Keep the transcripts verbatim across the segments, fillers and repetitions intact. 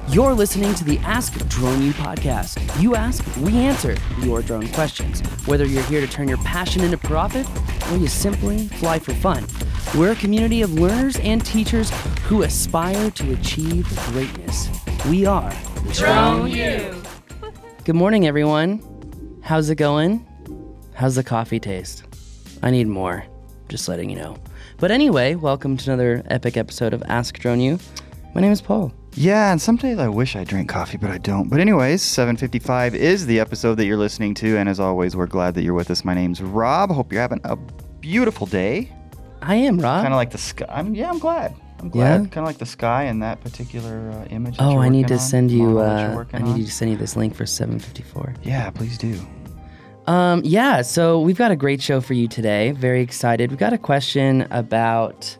You're listening to the Ask Drone U podcast. You ask, we answer your drone questions. Whether you're here to turn your passion into profit or you simply fly for fun, we're a community of learners and teachers who aspire to achieve greatness. We are Drone U. Good morning, everyone. How's it going? How's the coffee taste? I need more, just letting you know. But anyway, welcome to another epic episode of Ask Drone U. My name is Paul. Yeah, and some days I wish I drank coffee, but I don't. But anyways, seven fifty-five is the episode that you're listening to, and as always, we're glad that you're with us. My name's Rob. Hope you're having a beautiful day. I am, Rob. Kind of like the sky. I'm, yeah, I'm glad. I'm glad. Yeah? Kind of like the sky in that particular uh, image. That Oh, you're I need to on, send you. model that Uh, you're working I need on. you to send you this link for seven fifty-four. Yeah, please do. Um, yeah. So we've got a great show for you today. Very excited. We've got a question about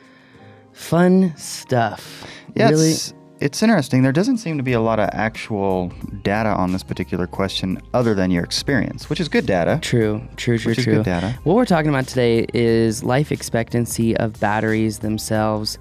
fun stuff. Yeah, Really. it's, it's interesting. There doesn't seem to be a lot of actual data on this particular question other than your experience, which is good data. True, true, true, Which is true. good data. What we're talking about today is life expectancy of batteries themselves.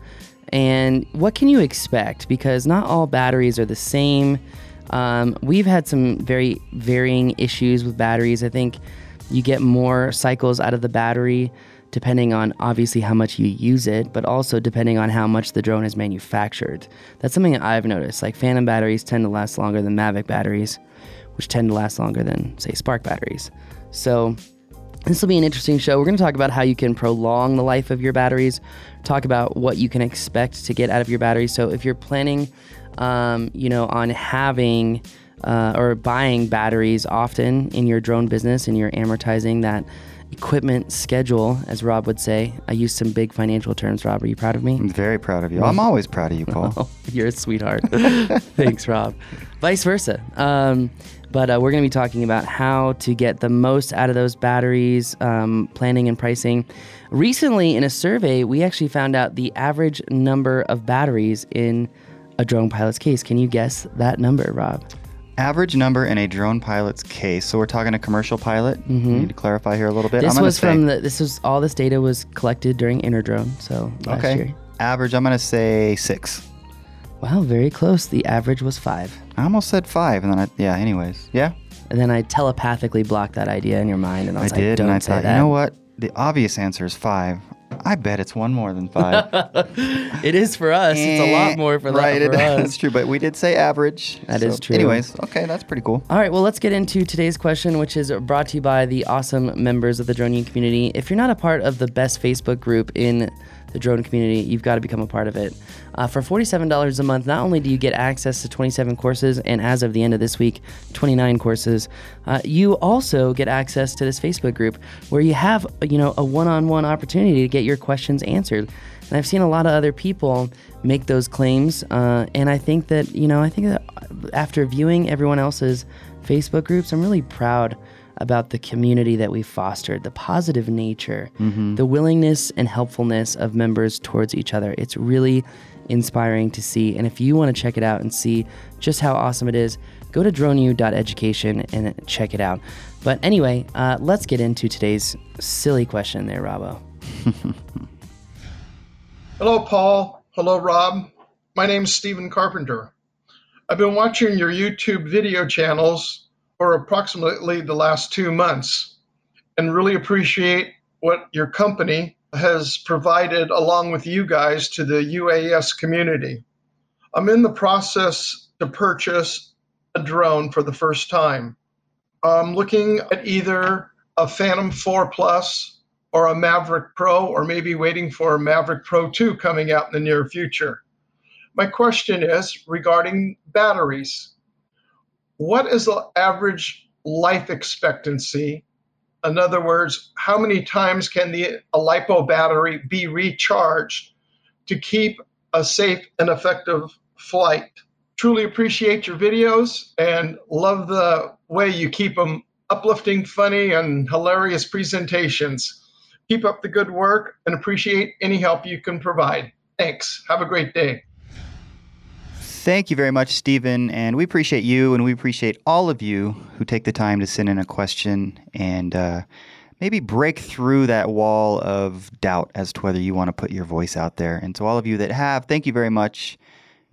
And what can you expect? Because not all batteries are the same. Um, we've had some very varying issues with batteries. I think you get more cycles out of the battery depending on obviously how much you use it, but also depending on how much the drone is manufactured. That's something that I've noticed. Like Phantom batteries tend to last longer than Mavic batteries, which tend to last longer than, say, Spark batteries. So this will be an interesting show. We're going to talk about how you can prolong the life of your batteries, talk about what you can expect to get out of your batteries. So if you're planning, um, you know, on having uh, or buying batteries often in your drone business and you're amortizing that equipment schedule, as Rob would say. I use some big financial terms. Rob, are you proud of me? I'm very proud of you. I'm always proud of you, Paul. Oh, you're a sweetheart. Thanks, Rob. Vice versa. Um, but uh, we're going to be talking about how to get the most out of those batteries, um, planning and pricing. Recently, in a survey, we actually found out the average number of batteries in a drone pilot's case. Can you guess that number, Rob? Average number in a drone pilot's case. So we're talking a commercial pilot. Mhm. We need to clarify here a little bit. This I'm gonna was say, from the. This was all this data was collected during Interdrone. So last okay. year. Average, I'm going to say six. Wow, very close. The average was five. I almost said five, and then I, yeah, anyways. Yeah, And then I telepathically blocked that idea in your mind, and I I was like, did, "Don't and I say thought, that." you know what? The obvious answer is five. I bet it's one more than five. It is for us. It's a lot more for that right, for it- us. that's true, but we did say average. That so, is true. Anyways, okay, that's pretty cool. All right, well, let's get into today's question, which is brought to you by the awesome members of the Drone U community. If you're not a part of the best Facebook group in the drone community, you've got to become a part of it. Uh, for forty-seven dollars a month, not only do you get access to twenty-seven courses, and as of the end of this week, twenty-nine courses, uh, you also get access to this Facebook group where you have, you know, a one-on-one opportunity to get your questions answered. And I've seen a lot of other people make those claims, uh, and I think that, you know, I think that after viewing everyone else's Facebook groups, I'm really proud about the community that we fostered, the positive nature, Mm-hmm. the willingness and helpfulness of members towards each other. It's really inspiring to see. And if you want to check it out and see just how awesome it is, go to droneu dot education and check it out. But anyway, uh, let's get into today's silly question there, Robbo. Hello, Paul. Hello, Rob. My name's Stephen Carpenter. I've been watching your YouTube video channels for approximately the last two months and really appreciate what your company has provided along with you guys to the U A S community. I'm in the process to purchase a drone for the first time. I'm looking at either a Phantom four Plus or a Maverick Pro, or maybe waiting for a Maverick Pro two coming out in the near future. My question is regarding batteries. What is the average life expectancy? In other words, how many times can the a LiPo battery be recharged to keep a safe and effective flight? Truly appreciate your videos and love the way you keep them uplifting, funny, and hilarious presentations. Keep up the good work and appreciate any help you can provide. Thanks. Have a great day. Thank you very much, Stephen, and we appreciate you, and we appreciate all of you who take the time to send in a question and uh, maybe break through that wall of doubt as to whether you want to put your voice out there. And to all of you that have, thank you very much.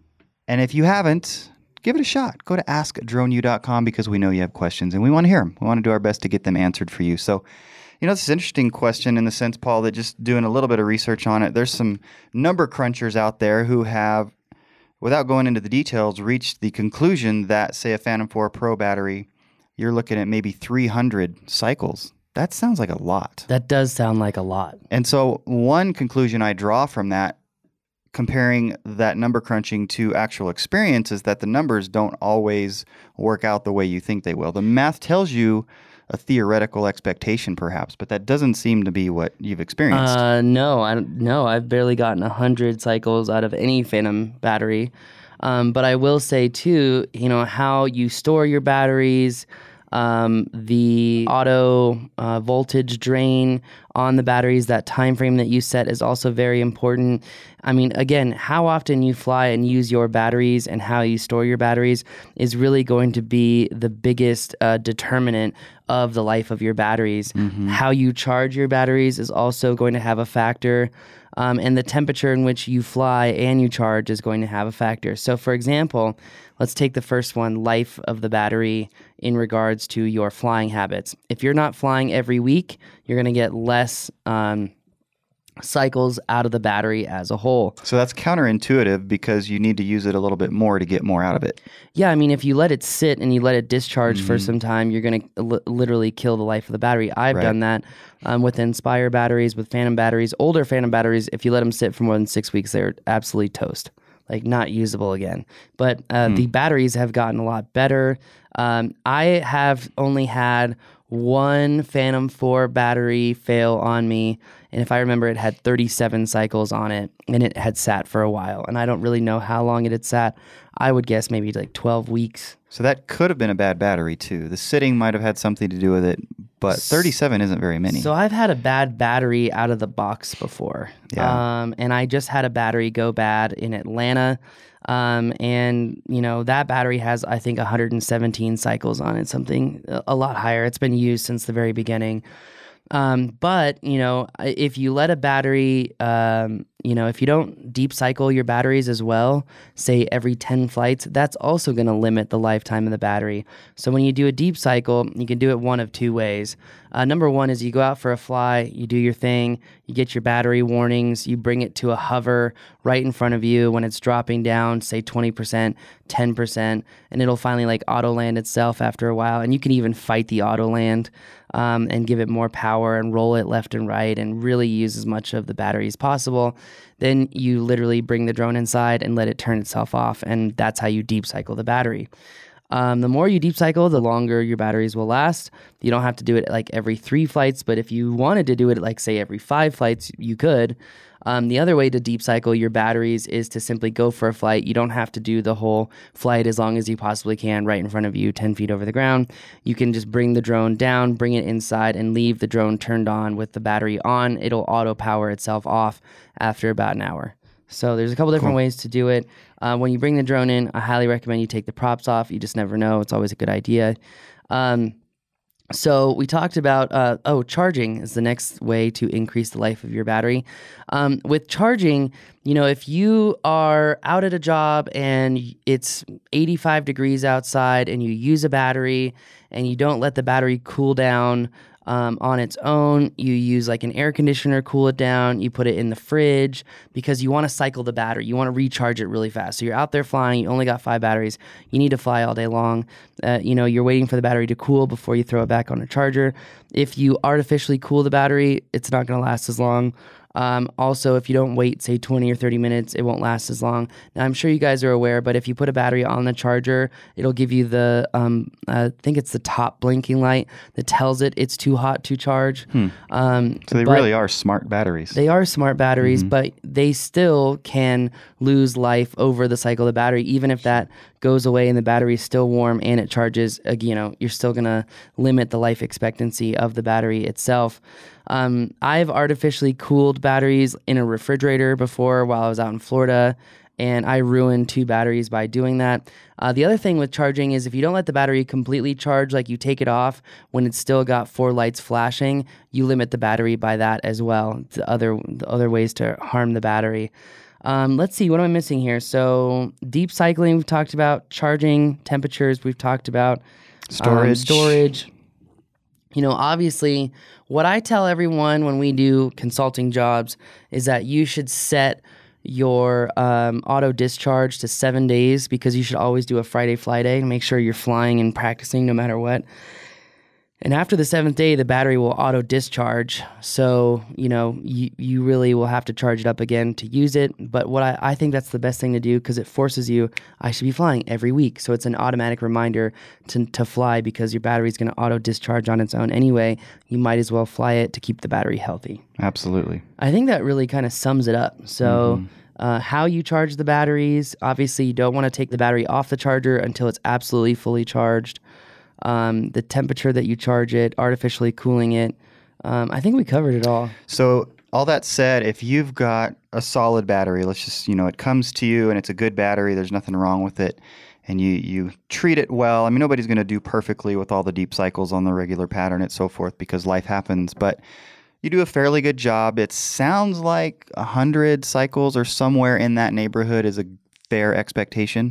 And if you haven't, give it a shot. Go to ask drone u dot com because we know you have questions and we want to hear them. We want to do our best to get them answered for you. So, you know, this is an interesting question in the sense, Paul, that just doing a little bit of research on it, there's some number crunchers out there who have, without going into the details, reached the conclusion that, say, a Phantom four Pro battery, you're looking at maybe three hundred cycles. That sounds like a lot. That does sound like a lot. And so one conclusion I draw from that, comparing that number crunching to actual experience, is that the numbers don't always work out the way you think they will. The math tells you a theoretical expectation, perhaps, but that doesn't seem to be what you've experienced. Uh, no, I no, I've barely gotten a hundred cycles out of any Phantom battery. Um, but I will say too, you know, how you store your batteries, um, the auto uh, voltage drain on the batteries, that time frame that you set is also very important. I mean, again, how often you fly and use your batteries and how you store your batteries is really going to be the biggest uh, determinant of the life of your batteries. Mm-hmm. How you charge your batteries is also going to have a factor. Um, and the temperature in which you fly and you charge is going to have a factor. So, for example, let's take the first one, life of the battery in regards to your flying habits. If you're not flying every week, you're going to get less um, cycles out of the battery as a whole. So that's counterintuitive because you need to use it a little bit more to get more out of it. Yeah, I mean, if you let it sit and you let it discharge mm-hmm. for some time, you're going to li- literally kill the life of the battery. I've right. done that um, with Inspire batteries, with Phantom batteries. Older Phantom batteries, if you let them sit for more than six weeks, they're absolutely toast, like not usable again. But uh, mm. the batteries have gotten a lot better. Um, I have only had one Phantom four battery fail on me, and if I remember, it had thirty-seven cycles on it, and it had sat for a while, and I don't really know how long it had sat. I would guess maybe like twelve weeks. So that could have been a bad battery too. The sitting might have had something to do with it, but thirty-seven isn't very many. So I've had a bad battery out of the box before, yeah. um, and I just had a battery go bad in Atlanta. Um, and, you know, that battery has, I think, one hundred seventeen cycles on it, something a lot higher. It's been used since the very beginning. Um, but, you know, if you let a battery, um, you know, if you don't deep cycle your batteries as well, say every ten flights, that's also going to limit the lifetime of the battery. So when you do a deep cycle, you can do it one of two ways. Uh, number one is you go out for a fly, you do your thing, you get your battery warnings, you bring it to a hover right in front of you when it's dropping down, say twenty percent, ten percent, and it'll finally like auto land itself after a while. And you can even fight the auto land um, and give it more power and roll it left and right and really use as much of the battery as possible. Then you literally bring the drone inside and let it turn itself off, and that's how you deep cycle the battery. Um, the more you deep cycle, the longer your batteries will last. You don't have to do it like every three flights, but if you wanted to do it like, say, every five flights, you could. Um, the other way to deep cycle your batteries is to simply go for a flight. You don't have to do the whole flight as long as you possibly can right in front of you, ten feet over the ground. You can just bring the drone down, bring it inside, and leave the drone turned on with the battery on. It'll auto power itself off after about an hour. So there's a couple different cool. ways to do it. Uh, when you bring the drone in, I highly recommend you take the props off. You just never know. It's always a good idea. Um, so we talked about, uh, oh, charging is the next way to increase the life of your battery. Um, with charging, you know, if you are out at a job and it's eighty-five degrees outside and you use a battery and you don't let the battery cool down Um, on its own, you use like an air conditioner, cool it down, you put it in the fridge because you want to cycle the battery. You want to recharge it really fast. So you're out there flying, you only got five batteries, you need to fly all day long. Uh, you know, you're waiting for the battery to cool before you throw it back on a charger. If you artificially cool the battery, it's not going to last as long. Um, also, if you don't wait, say, twenty or thirty minutes, it won't last as long. Now, I'm sure you guys are aware, but if you put a battery on the charger, it'll give you the, um, I think it's the top blinking light that tells it it's too hot to charge. Hmm. Um, so they really are smart batteries. They are smart batteries, mm-hmm. but they still can lose life over the cycle of the battery, even if that goes away and the battery is still warm and it charges. Uh, you know, you're still going to limit the life expectancy of the battery itself. Um, I've artificially cooled batteries in a refrigerator before while I was out in Florida, and I ruined two batteries by doing that. Uh, the other thing with charging is if you don't let the battery completely charge, like you take it off when it's still got four lights flashing, you limit the battery by that as well. The other, the other ways to harm the battery. Um, let's see, what am I missing here? So deep cycling, we've talked about. Charging temperatures, we've talked about. Storage. Um, storage. You know, obviously, what I tell everyone when we do consulting jobs is that you should set your um, auto discharge to seven days because you should always do a Friday fly day to make sure you're flying and practicing no matter what. And after the seventh day, the battery will auto discharge. So, you know, you, you really will have to charge it up again to use it. But what I, I think that's the best thing to do because it forces you, I should be flying every week. So it's an automatic reminder to, to fly because your battery is going to auto discharge on its own anyway. You might as well fly it to keep the battery healthy. Absolutely. I think that really kind of sums it up. So mm-hmm. uh, how you charge the batteries, obviously you don't want to take the battery off the charger until it's absolutely fully charged. Um, the temperature that you charge it, artificially cooling it. Um, I think we covered it all. So all that said, if you've got a solid battery, let's just, you know, it comes to you and it's a good battery, there's nothing wrong with it, and you, you treat it well. I mean, nobody's going to do perfectly with all the deep cycles on the regular pattern and so forth because life happens, but you do a fairly good job. It sounds like one hundred cycles or somewhere in that neighborhood is a fair expectation.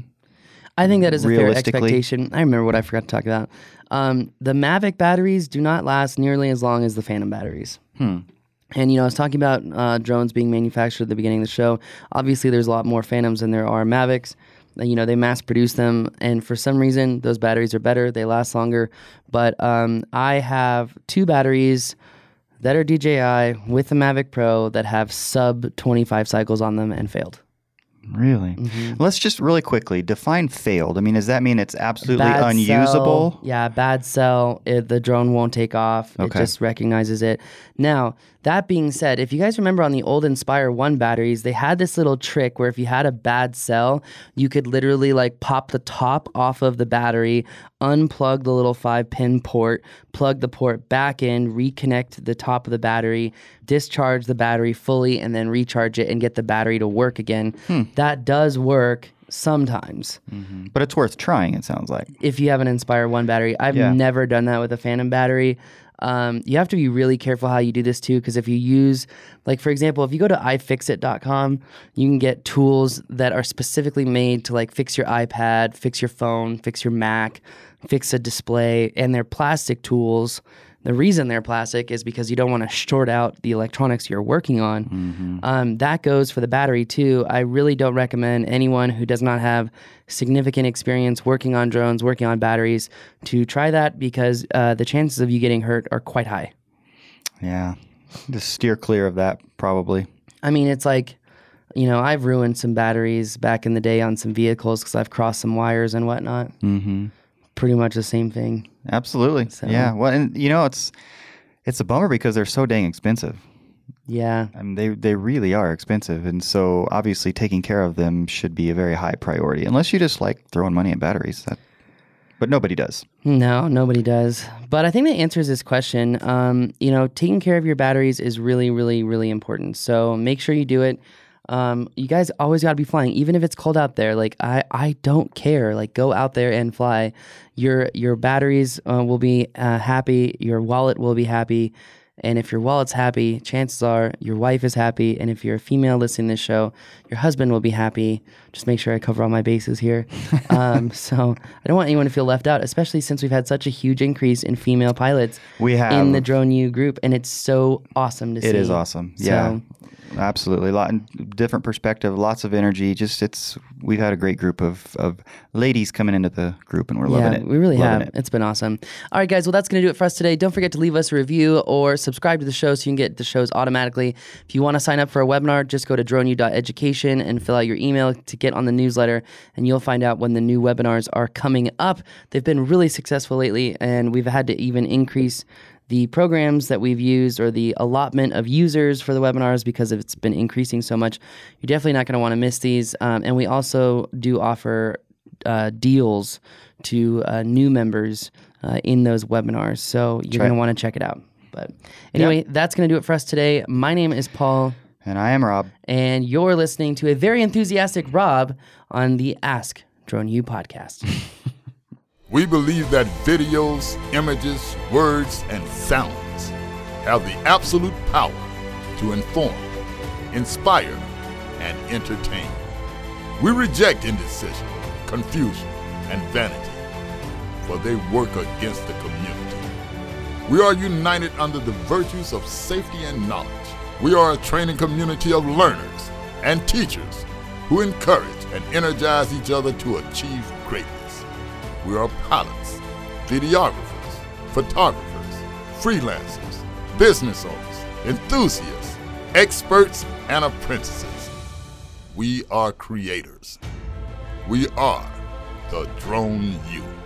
I think that is a fair expectation. I remember what I forgot to talk about. Um, the Mavic batteries do not last nearly as long as the Phantom batteries. Hmm. And, you know, I was talking about uh, drones being manufactured at the beginning of the show. Obviously, there's a lot more Phantoms than there are Mavics. You know, they mass produce them, and for some reason, those batteries are better. They last longer. But um, I have two batteries that are D J I with the Mavic Pro that have sub twenty-five cycles on them and failed. Really? Mm-hmm. Let's just really quickly define failed. I mean, does that mean it's absolutely bad unusable? Cell, yeah, bad cell. It, the drone won't take off. Okay. It just recognizes it. Now, that being said, if you guys remember on the old Inspire one batteries, they had this little trick where if you had a bad cell, you could literally like pop the top off of the battery, unplug the little five pin port, plug the port back in, reconnect the top of the battery, discharge the battery fully, and then recharge it and get the battery to work again. Hmm. That does work sometimes. Mm-hmm. But it's worth trying, it sounds like. If you have an Inspire one battery. I've yeah. never done that with a Phantom battery. Um, you have to be really careful how you do this too, because if you use, like for example, if you go to i fix it dot com, you can get tools that are specifically made to like fix your iPad, fix your phone, fix your Mac, fix a display, and they're plastic tools. The reason they're plastic is because you don't want to short out the electronics you're working on. Mm-hmm. Um, that goes for the battery too. I really don't recommend anyone who does not have significant experience working on drones, working on batteries, to try that because uh, the chances of you getting hurt are quite high. Yeah, just steer clear of that probably. I mean, it's like, you know, I've ruined some batteries back in the day on some vehicles because I've crossed some wires and whatnot. Mm-hmm. Pretty much the same thing. Absolutely. So. Yeah. Well, and you know, it's it's a bummer because they're so dang expensive. Yeah. I mean, they they really are expensive, and so obviously taking care of them should be a very high priority. Unless you just like throwing money at batteries, that, but nobody does. No, nobody does. But I think that answers this question. Um, you know, taking care of your batteries is really, really, really important. So make sure you do it. Um, you guys always got to be flying, even if it's cold out there. Like I, I don't care. Like go out there and fly. Your your batteries uh, will be uh, happy. Your wallet will be happy. And if your wallet's happy, chances are your wife is happy. And if you're a female listening to this show, your husband will be happy. Just make sure I cover all my bases here. um, so I don't want anyone to feel left out, especially since we've had such a huge increase in female pilots we have, in the Drone U group. And it's so awesome to see. It is awesome. So, yeah. Absolutely. A lot different perspective, lots of energy. Just it's we've had a great group of, of ladies coming into the group and we're yeah, loving it. We really loving have. It. It's been awesome. All right, guys. Well, that's going to do it for us today. Don't forget to leave us a review or subscribe to the show so you can get the shows automatically. If you want to sign up for a webinar, just go to drone u dot education and fill out your email to get on the newsletter, and you'll find out when the new webinars are coming up. They've been really successful lately, and we've had to even increase the programs that we've used or the allotment of users for the webinars because it's been increasing so much. You're definitely not going to want to miss these. Um, and we also do offer uh, deals to uh, new members uh, in those webinars. So you're going to want to check it out. But anyway, yep. That's going to do it for us today. My name is Paul. And I am Rob. And you're listening to a very enthusiastic Rob on the Ask Drone U podcast. We believe that videos, images, words, and sounds have the absolute power to inform, inspire, and entertain. We reject indecision, confusion, and vanity, for they work against the community. We are united under the virtues of safety and knowledge. We are a training community of learners and teachers who encourage and energize each other to achieve greatness. We are pilots, videographers, photographers, freelancers, business owners, enthusiasts, experts, and apprentices. We are creators. We are the Drone Youth.